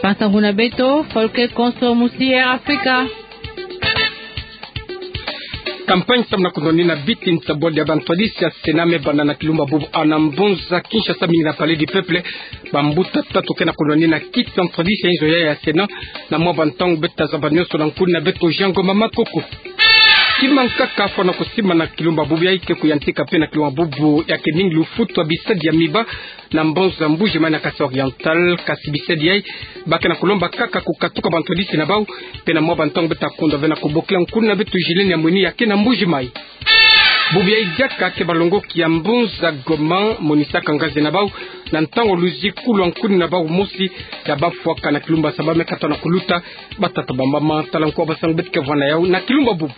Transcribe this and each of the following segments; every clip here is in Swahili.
Basanguna Beto, Folke Konso Musier Afrika. Kampanye samna kundoni na biti ntabodi ya bantwadisi ya sename banda na kilumba bubu anambunza Kinshasa mingi na Palais du Peuple bambuta tatu kena kundoni na kiti bantwadisi ya hizo ya sena na mwa bantangu beta zabanyoso na nkuni na beto jango mama koko kimanka kafa na kusima na kilumba bubu ya ike kuyantika pia na kilumba bubu ya keningi lufutu wa bisadi ya miba na mbonza mbuje mani ya kasi oriental kasi bisadi ya bake na kulomba kaka kukatuka bantwadisi na bau pena mwa bantangu beta kunda vena kubokila nkuni na beto jileni ya mweni ya kena mbuje mai bubu ya idjaka ke balongo ki ya mbonza Goma monisaka ngazi na bau na ntango luzi kulu nkuni na bau mosi ya bafuaka na kilumba sabame kata na kuluta batata bambama talankuwa basangu betike vwana yao na kilumba bubu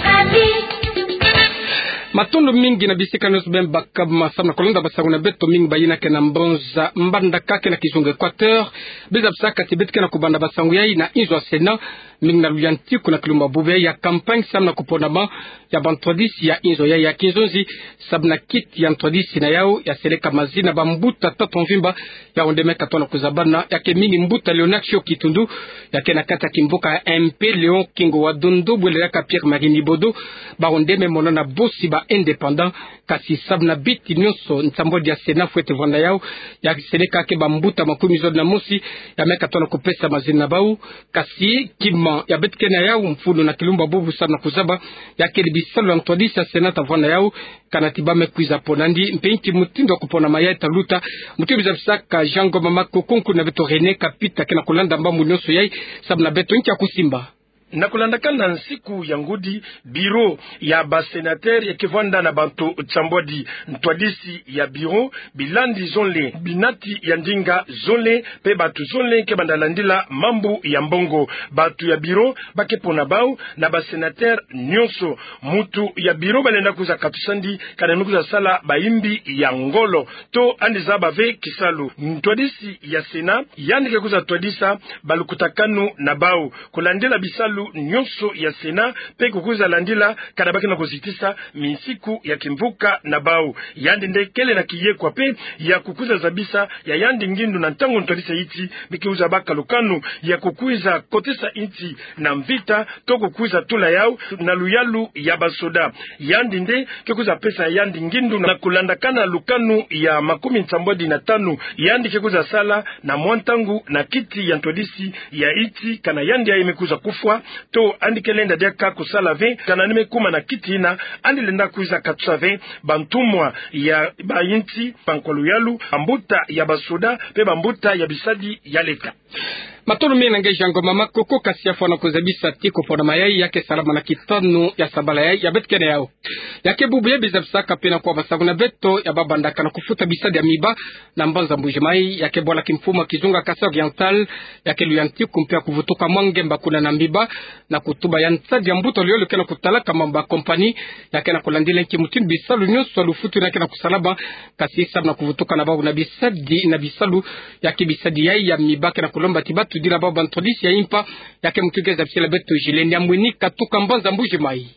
matondo mingi na bisika nosu ben bakab masam na kolonda basangu na beto mingi bayina ke na mbonza mbanda kake na kizungu Equateur beza bisaka tibetike na kubanda basangu yai na inzo wa Sena mingi na luyantiku na kilumba bubu ya kampanye sam na kuponama ya bantwadisi ya inzo ya kinzonzi sabna kit ya ntwadisi na yao ya seleka mazina bambuta tatu mvimba ya ondeme katona kuzabana ya kemingi mbuta Leonaxio Kitundu ya kena kata kimboka ya MP Leon Kingo wa Dondo bwele yaka Pierre Marini Bodo ba ondeme monana bosi ba indépendant kasi sabna biti nyonso ntambodi ya Sena fuete vanda yao ya seleka ke bambuta makumi zodi na mosi ya meka tona kupesa mazina bau kasi kima ya betkena yao mfuno na kilumba bubu sabna kuzaba ya keli bisalo ntwadisi ya Senata vanda yao kanatiba mekuiza ponandi mpeinti mutindo kupona mayeta luta mutibi za bisaka jango mama kokonku na beto René kapita kena kulanda mbamu nyonso yai sabna beto nchi ya kusimba na kulandakana nsiku ya ngudi biro ya basenater ya kivanda na bantu tsambodi ntwadisi ya biro bilandi zonle binati ya ndinga zonle pe batu zonle ke bandalandila mambu ya mbongo batu ya biro bakepona bau na basenater nyonso mutu ya biro balenda kuza katusandi kana nukuza sala baimbi ya ngolo to andiza bave kisalu ntwadisi ya sena yandike kuza twadisa balukutakanu na bau kulandila bisalu nyonso ya Sena pe kukuza landila kadabaki na kuzitisa minsiku ya kimvuka na bau yandi ndekele na kiyekwa pe ya kukuza zabisa ya yandi ngindu na ntango ntolisa iti bikiuza baka lukanu ya kukuza kotesa inti na mvita to kukuza tula yao na luyalu ya basoda yandi nde kekuza pesa yandi ngindu na kulandakana lukanu ya makumi nsambodi na tanu yandi kekuza sala na mwantangu na kiti ya ntodisi ya iti kana yandi ya imekuza kufwa to andikelenda diaka kusala 20 kana nime kuma na kitina andilenda kuiza katsa 20 bantumwa ya bayinti bankolu yalu ambuta ya basoda pe bambuta ya bisadi ya leta matolo mena nge jango mama koko kasi afona kuzabisa tiko pona mayai yake salama na kitano ya sabala ya betkene yao yake bubu ye bizabsaka pena kwa basagu na beto ya babandaka na kufuta bisadi ya miba na mbanza mbujimai yake bola kimfuma kizunga kasa oriental yake luyanti kumpia kuvutuka mwange mbakuna na mbiba na kutuba ya nsadi ya mbuto liyo kena kutalaka mamba kompani yake na kulandile nki mutini bisalu nyoso lufutu yake na kusalaba kasi isab na kuvutuka na babu na bisadi na bisalu yake bisadi ya miba kena kulomba tibatu dina baba ntodisi ya impa yake mtukeza bisela beto jileni ya mweni katuka mbanza mbujimai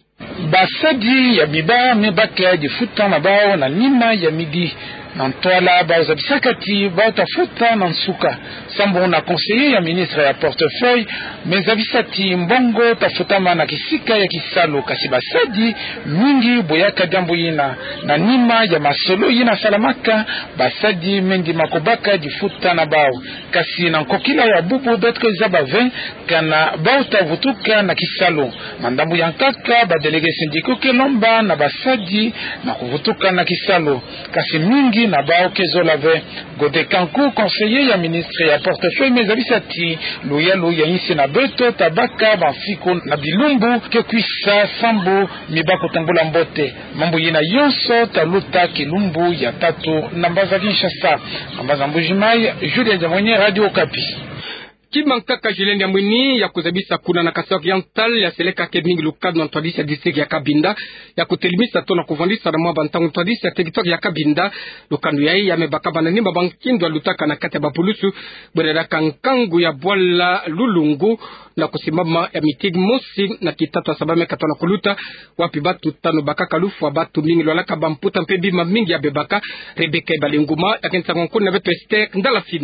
basadi ya biba mebaka jifuta na bao na nima ya midi na ntwala baza bisakati bautafuta na nsuka sambo na conseiller ya ministre ya portefeuille mezabisati mbongo tafutama na kisika ya kisalo kasi basadi mingi boyaka jambo yina na nima ya masolo yina salamaka basadi mendi makobaka jifuta na bao kasi na nkokila ya bubu betko zaba 20 kana bauta vutuka na kisalo mandambu yankaka badelege sindiko kelomba na basadi na kuvutuka na kisalo kasi mingi na bao kezolave Gode Kanku conseiller ya ministre ya portefeuille mezabisati luyalu ya insi na beto tabaka bafiko na bilumbu kekwisa sambu mibako tambola mbote mambo yina yonso taluta kilumbu ya tatu nambaza Kinshasa nambaza Mbujimai Julien Jamwenye Radio Okapi kimankaka jileni ya mwini ya kuzabisa kuna na kasi oriental ya seleka kemingi lukadu na ntwadisi ya district ya Kabinda ya kutelimisa to na kuvandisa na mwaba ntangu ntwadisi ya territoire ya Kabinda lukanu ya ya mebaka bananimba bankindu alutaka na kati ya bapulusu bwereraka nkangu ya bwala lulungu na kusimama ya mitigi mosi na kitatu asabame kato na kuluta wapi batu tano bakaka lufu wa batu mingi lwalaka bamputa mpe bima mingi ya bebaka Rebeka Ibalinguma ya kensangonkuni na beto Esther Ndala Fina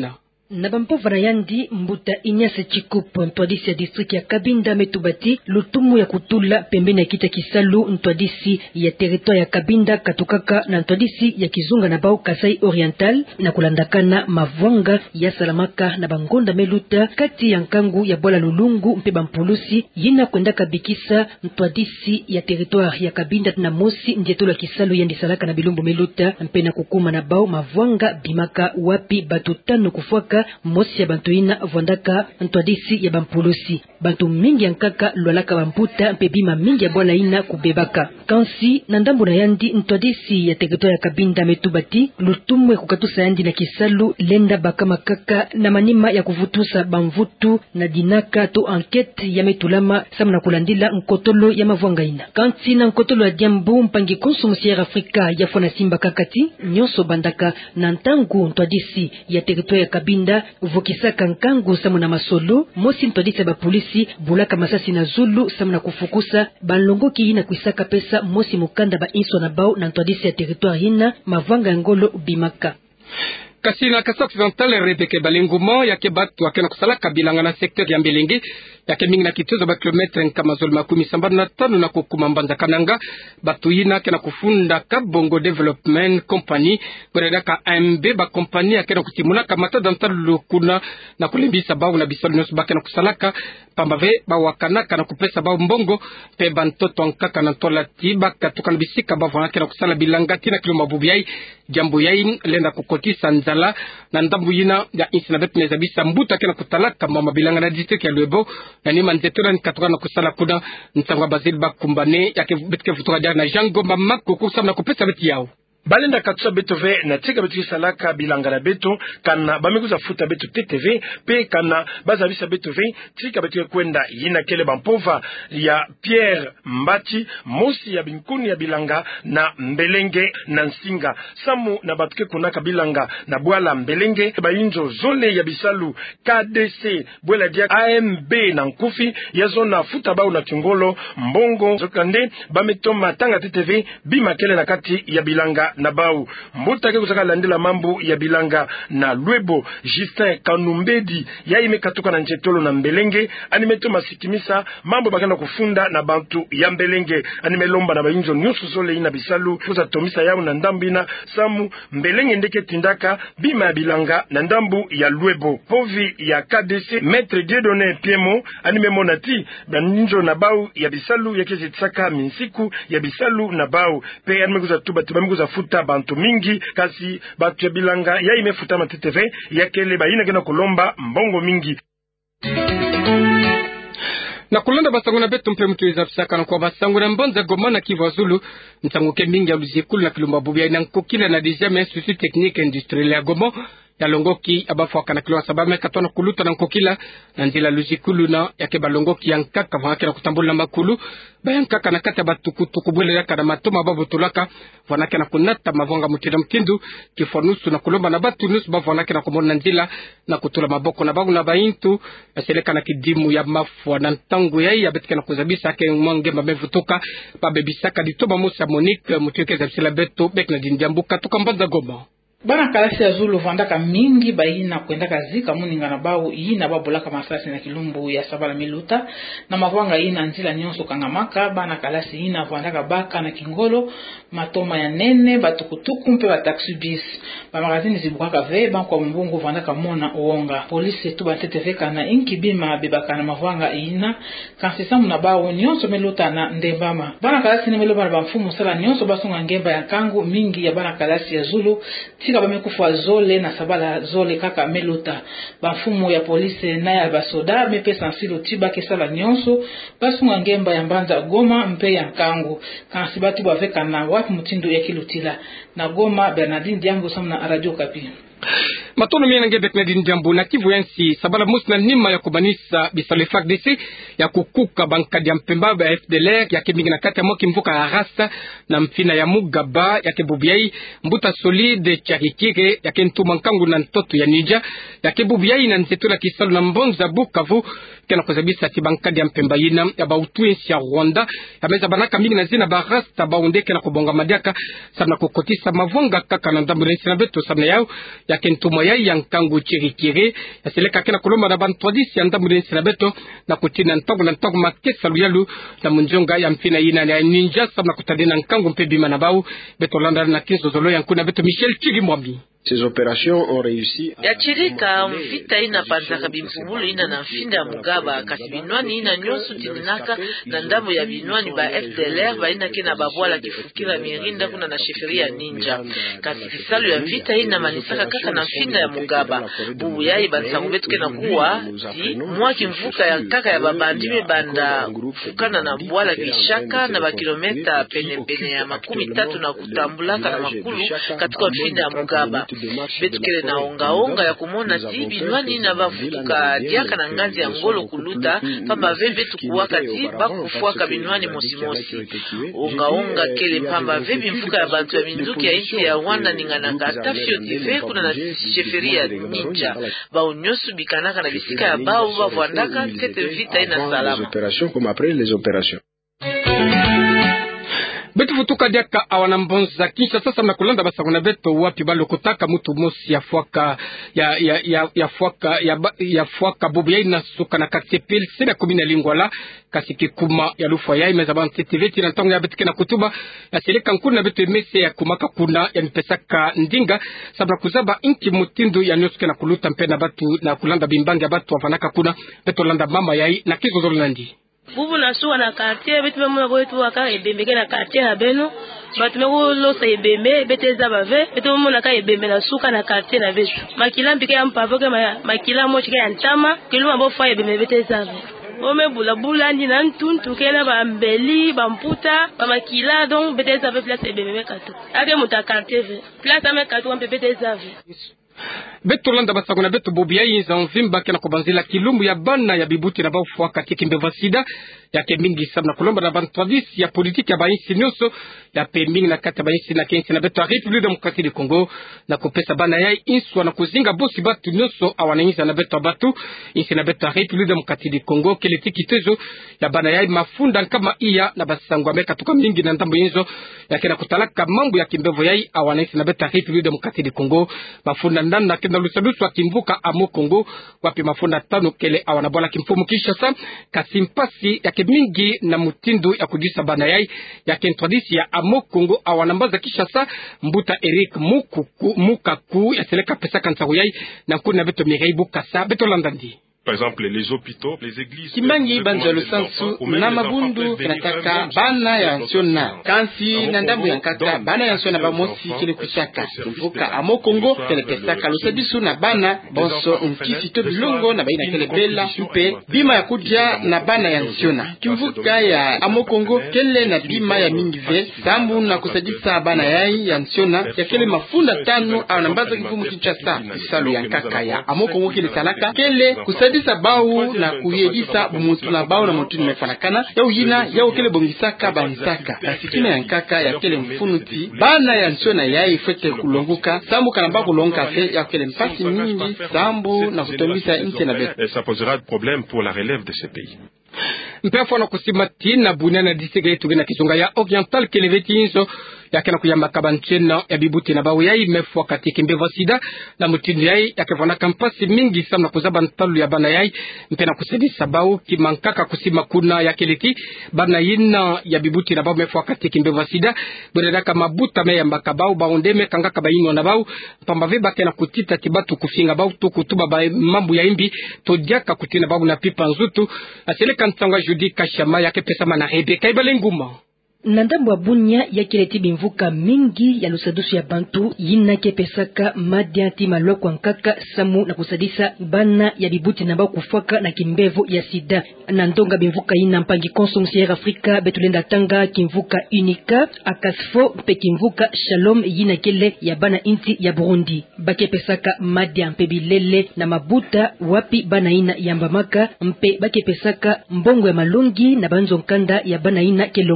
Na bampova yandi mbuta Inyase Chikupu ntwadisi ya district ya Kabinda metubati lutumu ya kutula pembeni ya kita Kisalu ntwadisi ya territoire ya Kabinda katukaka na ntwadisi ya Kizunga na Bao Kasai Oriental na kulandakana mavwanga ya Salamaka na Bangonda Meluta kati ya nkangu ya Bola Lulungu mpe Bampulusi yina kwenda kabikisa ntwadisi ya territoire ya Kabinda na Mosi ndietolo ya Kisalu yendi Salaka na Bilumbu Meluta mpe na kukuma na Bao mavwanga bimaka wapi batu tano kufuaka Mosi ya bantu ina vondaka ntwadisi ya Bampulusi bantu mingi ya nkaka lwalaka bamputa mpe bima mingi ya Bola ina kubebaka kansi na ndambu na yandi ntwadisi ya territoire ya Kabinda metubati lutumwe kukatusa yandi na Kisalu lenda bakama kaka na manima ya kuvutusa bamvutu na dinaka to enquête ya metulama samna kulandila nkotolo ya mavwanga ina kansi na nkotolo ya Diambu mpangi consommateur Afrika ya fona simba kakati nyonso bandaka na ntangu ntwadisi ya territoire ya Kabinda vokisaka nkangu samuna masolo Mosi ntwadisi ya bapolisi bulaka masasi na Zulu samuna kufukusa banlongoki ina kuisaka pesa Mosi mukanda ba inso na Bao na ntwadisi ya territoire ina mavwanga ngolo bimaka kasi na Kasai Occidental Rebeke Balenguma yake batu akena kusalaka bilanga na secteur ya Mbelenge yake mingi na kituzo ba kilometre nkamazolo 75 na kukuma Mbanza Kananga batu yina kena kufunda Kabongo Development Company kwenedaka AMB ba company akena kutimuna kamata dantal lukuna na kulimbisa Bao na bisalo nyosu bakena kusalaka pambave ba wakanaka na kupesa Bao mbongo pe bantoto ankaka na tola tiba katukana bisika Bao akena kusala bilanga tina kilo mabubiyai jambo yai lenda kukotisa nzala na ndambu yina ya insina betu nezabisa mbuta kena kutalaka mama bilanga na district ya Lwebo na nima nzetula nikatoka na kusala kuna nsangwa Bazili Bakumbane yake betike futuka jari na Jango mamako kusama na kupesa beti yao balenda katsa betove na tika betu salaka bilanga na beto kana bamekuza futa betu TTV pe kana bazabisa betove tika betu kwenda yina kele bampova ya Pierre Mbati Mosi ya binkuni ya bilanga na Mbelenge na Nsinga samu na batuke kunaka bilanga na Bwala Mbelenge bayinjo zone ya Bisalu KDC Bwela dia AMB na Nkufi ya zona futa Bao na Tungolo Mbongo zokande bametoma tanga TTV bima kele na kati ya bilanga na Bao mbuta ke kusaka landela mambo ya bilanga na Lwebo Justin Kanumbedi ya imekatoka na Njetolo na Mbelenge animeto masikimisa mambo bakana kufunda na bantu ya Mbelenge animelomba na bayinjo nyusu zole ina Bisalu kuza tomisa yao na ndambu ina samu Mbelenge ndeke tindaka bima ya bilanga na ndambu ya Lwebo povi ya KDC Maître Dieudonné Piemo animemonati baninjo na Bao ya Bisalu yake zitsaka minsiku ya Bisalu na Bao pe animekuza tuba tibamekuza futa bantu mingi kasi batu ya bilanga ya imefuta TTV yakele bayina kena kulomba mbongo mingi na kulanda basangu na betu mpe mtu izafisaka na kwa basangu na Mbanza Goma na Kivu Zulu mtanguke mingi ya luzikulu na kilumba bubia ina nkokila na Deuxième Institut Technique Industriel ya Goma ya longoki abafu wakana kilo sababu katona kuluta na nkokila na nzila luzikulu na yake balongoki ya nkaka vanake na kutambula makulu bayan kaka na kata batukutuku bwele yaka na matoma babu tulaka vanake na kunata mavonga mutira mkindu kifonusu na kulomba na batu nusu babu vanake na kumona nzila na kutula maboko na babu na baintu ya seleka na kidimu ya mafwa na ntangu ya betika na kuzabisa yake mwange mamevutoka babebisaka ditoba Musa Monique mutiweke zabisila beto bek na jindiambuka tuka Mbanza Goma bana kalasi ya Zulu vandaka mingi bayina kwenda kazika muninga na Bao yina babolaka masasi na kilumbu ya Sabala Miluta na mavwanga yina nzila nyonso kangamaka bana kalasi yina vandaka baka na Kingolo matoma ya nene batukutuku mpe ba taxi bis ba magazini zibukaka ve banko mbungu vandaka mona uonga polisi tu BTTV kana inkibima bebaka na mavwanga yina kansisamu na Bao nyonso Miluta na Ndembama bana kalasi ni meloba ba mfumu sala nyonso basunga ngemba ya kangu mingi ya bana kalasi ya Zulu tika bamekufa zole na Sabala zole kaka Meluta bafumu ya polisi na ya basoda mepe sansilo tiba kesala nyonso basunga ngemba ya Mbanza Goma mpe ya Nkangu kansi batu baveka na wapi mutindo ya kilutila na Goma Bernardine Diambo samna Radio Kapi matono miena nge betna din jambu na Kivu yansi Sabala musna nima ya kubanisa bisale FARDC ya kukuka banka ya mpemba ya FDLR ya kemingi na kati ya moki mvuka ya rasta na mpina ya Mugaba ya kebubiai mbuta solide charikire ya kentu mankangu na ntoto ya Nija ya kebubiai na nzetu la Kisalu na Mbonza Bukavu kena kuzabisa tibankadi ya mpemba yina ya bautuensi ya Rwanda ya meza banaka mingi na zina barasta baunde kena kubonga madiaka sabna kukotisa mavonga kaka na ndambu na beto sabna yao ya kentumo ya nkangu chirikire ya seleka kena kuloma na bantwadisi ya ndambu na beto na kutina ntogo makesa luyalu na munjonga ya mpina yina ya ninja sabna kutadina nkangu mpebima na bau beto landa na kinzo zolo ya nkuna beto Michel Chirimwami. Ces opérations ont réussi. Ya chirika mvita ina panzaka bimpumulu ina na mfinda ya mugaba kasi binwani ina nyonsu tininaka na ndambo ya binwani ba FDLR ba ina kena babwala kifukira mirinda kuna na sheferia ninja kasi kisalu ya mvita ina manisaka kaka na mfinda ya mugaba bubu yai bansangu betu kena kuwa ti mwa kimvuka ya kaka ya babandime banda fukana na bwala kishaka na bakilometa pene ya 30 na kutambulaka na makulu katika mfinda ya mugaba betukele na onga ya kumona ti binwani na bafutuka diaka na ngazi ya ngolo kuluta pamba veve tukuwaka ti bakufuaka binwani mosimosi onga kele pamba veve mfuka ya bantu ya minduki ya inchi ya Rwanda ninganaka tafio tive kuna na sheferi ya ninja bao nyosu bikanaka na bisika ya bao bavwandaka tete vita ina salama betu futuka diaka awana mbonza kisha sasa mnakulanda basakuna beto wapi balokotaka mutu mosi ya fuaka bobu ya ina suka na katsepil sena kumina lingwala kasi kikuma ya lufa ya imeza bantu TVT na ntongo ya betike na kutuba ya seleka nkuna na beto emese ya kumaka kuna ya mpesaka ndinga sabna kuzaba inki mutindu ya nyosuke na kuluta mpe na batu na kulanda bimbangi ya batu wafanaka kuna beto landa mama yai na kizo zolo nandi bubu na suwa na quartier betu bemuna kwetu waka ebembeke na quartier na beno batu meko losa ebembe beteza bave betu muna ka ebembe na suka na quartier na betu makila mpike ya mpavoke makila mochike ya ntama kiluma bo fa ebembe beteza bave ome bula ndi na ntuntu kena ba mbeli ba mputa ba makila donc beteza bave place ebembe kato ake muta quartier ve place ame kato mpe beteza bave beto landa basakuna beto bobia yinza mvimba kena kubanzila kilumbu ya bana ya bibuti na baufwa katika mbeva sida yake mingi sabna kulomba na bantwadisi ya politiki ya bainsi nyoso ya pemingi na kata bainsi na kensi na beto République démocratique du Congo na kupesa bana yai inswa na kuzinga bosi batu nyoso awananyisa na beto batu insi na beto République démocratique du Congo kelitiki tezo ya bana yai mafunda kama iya na basangu ameka tuka mingi na ndambo yinzo yake na kutalaka mambo ya kimbevo yai awananyisa na beto République démocratique du Congo mafunda ndani na kenda lusadusu wa kimvuka amo Congo wapi mafunda tano kele awanabola kimfumu Kinshasa kasimpasi ya mingi na mutindu ya kujisa bana yai ya kentradisi ya amo Congo awanambaza Kinshasa mbuta Eric Mukaku ya seleka pesa kansaru yai na kuna beto Mireibu Kasa beto landandi. Par exemple, les hôpitaux, les églises. Kimbangi banjalo sansu na mabundu kinataka bana ya nsiona kansi na ndambu ya nkaka bana ya nsiona bamosi kile kushaka kumvuka amo Congo kele kesaka lusabisu na bana bonso nkisi to bilongo na baina kele bela mpe bima ya kudia na bana ya nsiona kimvuka ya amo Congo kele na bima ya mingive sambu na kusadisa bana ya nsiona ya kele mafunda tano au nambaza kifumu Kinshasa kisalu ya nkaka ya amo Congo kile salaka kele kusadisa bau na kuyedisa bumutu na bau na mutu nimefanakana ya uyina ya ukele bongisaka banisaka nasikina ya nkaka ya kele mfunuti bana ya nsiona ya ifete kulonguka sambu kanamba kulonga fe ya kele mpasi mingi sambu na kutombisa inche na betu. Ça posera de problème pour la relève de ces pays. Mpefo na kusimati na bunia na disega yetu gina kizunga ya oriental keleveti inzo ya kena kuyamba kabanchena ya bibuti na bawu yai mefwa katika mbeva sida na mutindi yai ya kevana kampasi mingi samna kuzaba ntalu ya bana yai mpena kusedi sabawu kimankaka kusima kuna ya keleti bana yina ya bibuti na bawu mefwa katika mbeva sida bwedaka mabuta me ya mbakabawu baundeme kangaka bayino na bawu mpamba kena kutita tibatu kufinga bawu tukutuba ba mambu ya imbi todiaka kutina bawu na pipa nzutu aseleka ntanga Judi Kashama yake pesa mana Rebeka Ibalenguma. Nandambo abunya ya kileti bimvuka mingi ya lusadusu ya bantu yina kepesaka madianti maloko nkaka samu na kusadisa bana ya bibuti na bao kufaka na kimbevo ya sida. Nandonga bimvuka yina mpangi konsumsiere Afrika betulenda tanga kimvuka unika akasfo pe kimvuka shalom yina kele ya bana inti ya Burundi. Bake pesaka madian pebilele na mabuta wapi bana ina yambamaka mpe bake pesaka mbongo ya malungi na banzo nkanda ya bana ina kelongaka.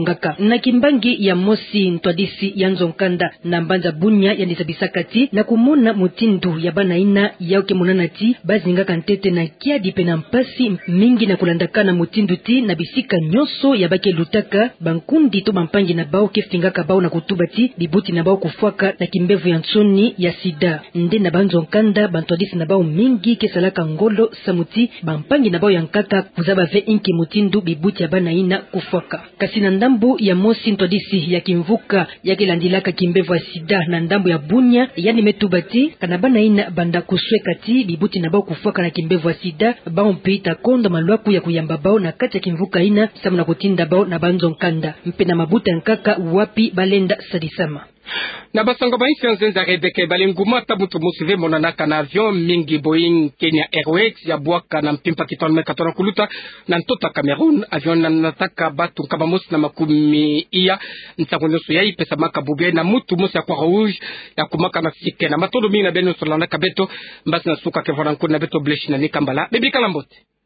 na Kimbangi ya Mosi Ntwadisi ya Nzonkanda na Mbanza Bunya ya Nisabisakati na kumona mutindu ya banaina yauke munanati bazinga kantete na kiadi pena mpasi mingi na kulandakana mutindu ti na bisika nyoso ya bake lutaka bankundi to bampangi na bao kefingaka bao na kutubati bibuti na bao kufuaka na kimbevu ya nsoni ya sida nde na Banzonkanda Bantwadisi na bao mingi kesalaka ngolo samuti bampangi na bao yankaka kuzaba ve inki mutindu bibuti ya banaina kufuaka kasi na ndambu ya Mosi Ntwadisi ya Kimvuka yake landilaka kimbevu ya sida na ndambu ya Bunya yani metubati kana banaina banda kuswekati bibuti na bao kufuaka na kimbevu ya sida bao mpita kondo malwaku ya kuyamba bao na kati ya Kimvuka ina samu na kutinda bao na Banzonkanda mpena mabuta nkaka wapi balenda sadisama na basango ba insianze za Rebeke balinguma tabutu musive monanaka na avion mingi Boeing Kenya Airways ya bwaka na mpimpa kitone katona kuluta na ntota Cameroon avion na nataka batu kama mosi na makumi iya nsangonyoso ya ipesa makabube na mutu mosi ya kwa rouge ya kumaka na sike na matondo mingi na beno solana kabeto mbasi na suka kevona nkuna beto bleshi na nikambala bibi kalambote